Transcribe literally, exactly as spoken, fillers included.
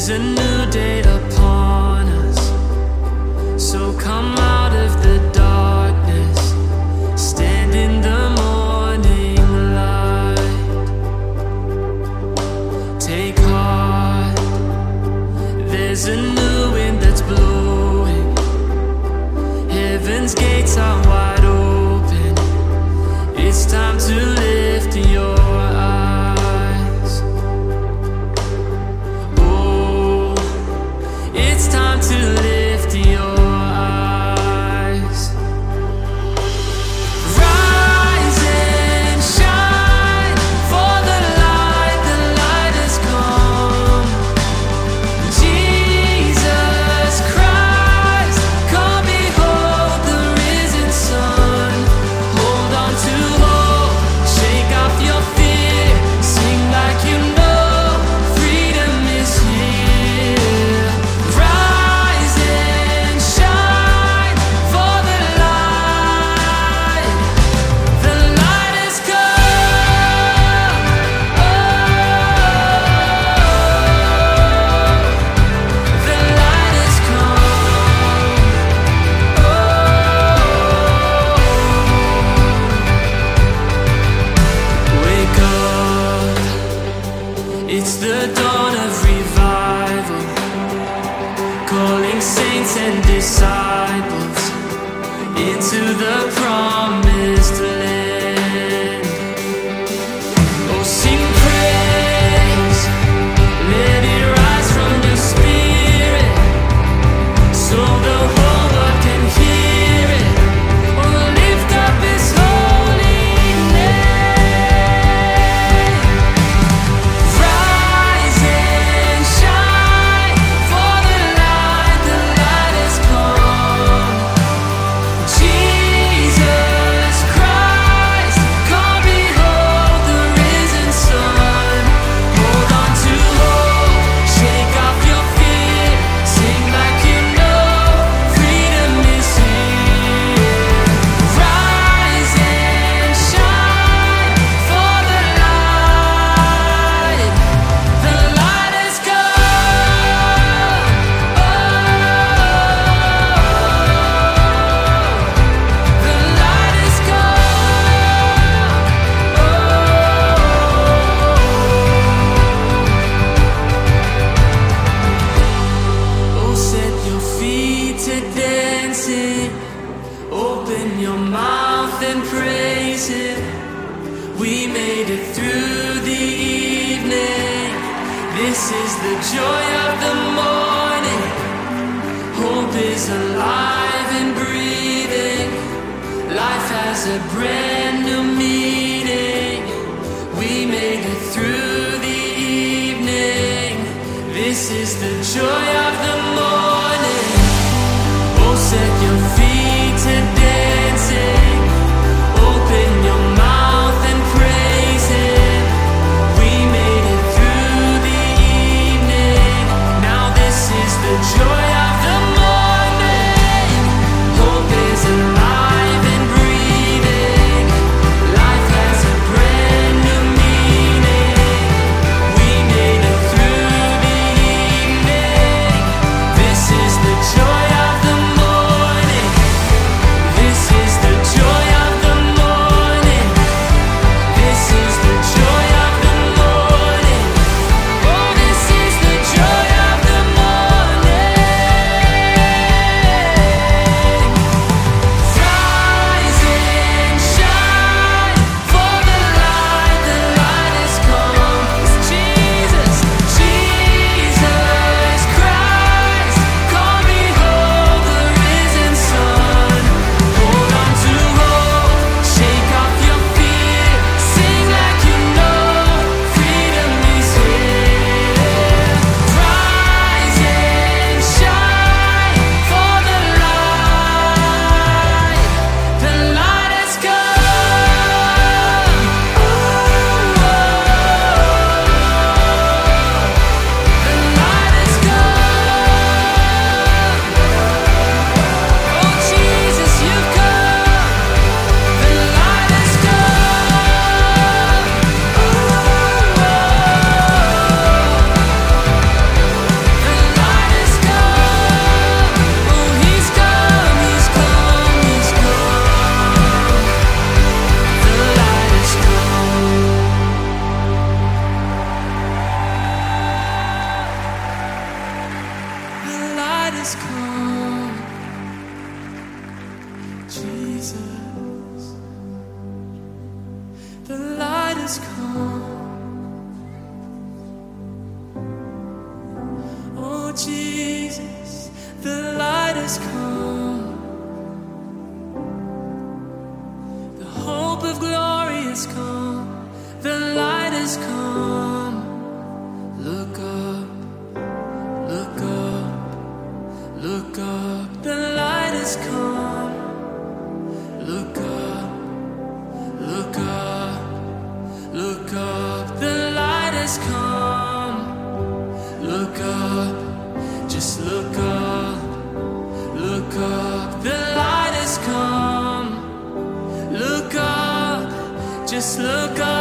There's a new day upon us, so come out of the darkness, stand in the morning light. Take heart, there's a new wind that's blowing, heaven's gates are wide open, it's time to lift your eyes. Oh, it's time to lift your eyes. Rise and shine, for the light, the light has come. Jesus Christ, come behold the risen Son. Hold on to hope, shake off your fear, sing like you know freedom is here. Rise and shine, for the light, the light has come. Oh, the light has come. Oh, wake up, it's the dawn of revival, calling saints and disciples into the promised land. Oh, sing praise, let it rise from your spirit, so the whole world can hear it. Oh, lift up His holy name. Rise and shine, for the light, the light has come. Jesus Christ, come behold the risen Son. Hold on to hope, shake off your fear, sing like you know freedom is here. Rise and shine, for the light, the light has come. Oh, the light has come. Oh, oh, set your feet to dancing, open your mouth and praise Him. We made it through the evening. This is the joy of the morning. Hope is alive and breathing. Life has a brand new meaning. We made it through the evening. This is the joy of the morning. Oh, set your feet to dancing. Open your mouth and praise Him. We made it through the evening. Now this is the joy of the morning. Hope is alive and breathing. Life has a brand new meaning. We made it through the evening. has come. Jesus, the light has come. Oh Jesus, the light has come. The hope of glory has come. The light has come. Look up, look up, look up. The light has come. Look up, look up, look up. The light has come. Look up, just look up, look up. The light has come. Look up, just look up.